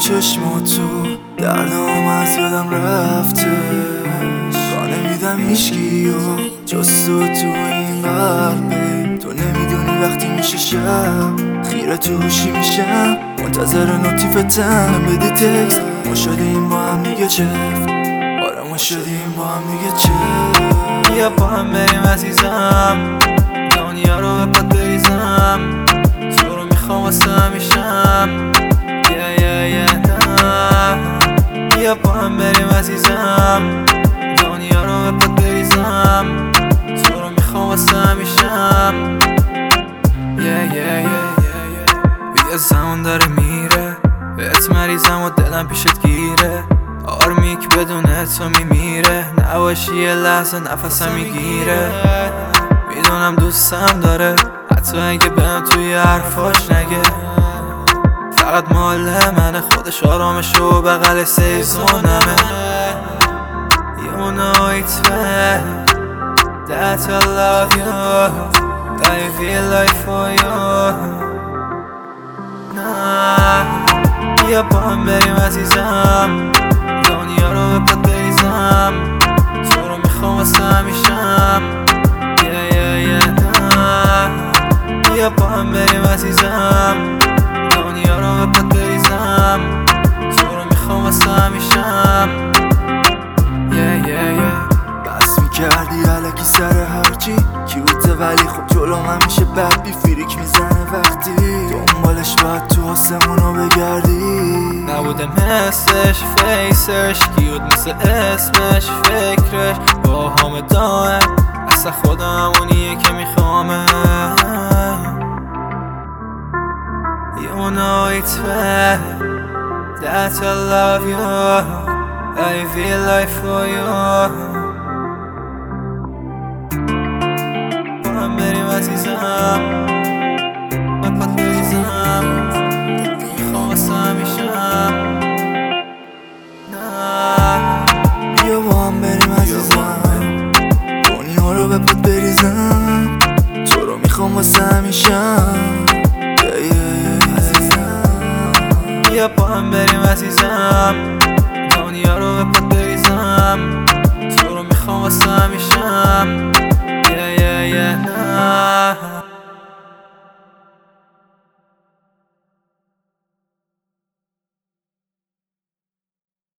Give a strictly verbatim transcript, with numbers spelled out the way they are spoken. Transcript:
چشماتو دردم از یادم رفتش با نمیدم هیچکی و جز تو تو این قلبه. تو نمیدونی وقتی میشه شب خیره تو هوشی میشم منتظر نوتیفتم بدی تکست. ما شدیم با هم دیگه چفت، آره ما شدیم با هم دیگه چفت. بیا با هم بریم عزیزم دنیا رو به پات بریزم. تو رو میخوام واسه همیشم yeah, yeah, yeah, nah. بیا با هم بریم عزیزم دنیا رو به پات بریزم. تو رو میخوام واسه همیشم yeah, yeah, yeah, yeah, yeah. بیا زمان داره میره بهت مریضم و دلم پیشت گیره. آرمیک بدون تو میمیره نباشی یه لحظه نفسم میگیره. میدونم دوستم داره حتی اگه بهم توی حرفاش نگه. فقط مال منه خودش آرامش رو بغل سیف کنمه. You know it's bad that I love you that I feel like for you nah. بیا با هم بریم عزیزم دنیا رو به پات بریزم. تو رو میخوام واسه همیشم yeah, yeah, yeah, nah. بیا با هم بریم عزیزم دنیا رو به پات بریزم. تو رو میخوام واسه همیشم yeah, yeah, yeah. بس میکردی علکی سر هرچی کیوته ولی خب جلوم همیشه بد بی فریک میزنه وقتی دنبالش باید تو آسمونو بگردی. نبوده مثلش فیسش کیوت مثل اسمش فکرش با همه دائم اصلا خدا همونیه که میخوامه. You know it's bad that I love you I feel like for you با هم بریم عزیزم به پات بریزم. میخوام واسه همیشم بیا با هم بریم عزیزم دنیا رو به پات بریزم. تو رو میخوام واسه همیشم yeah, yeah, yeah. بیا با هم بریم عزیزم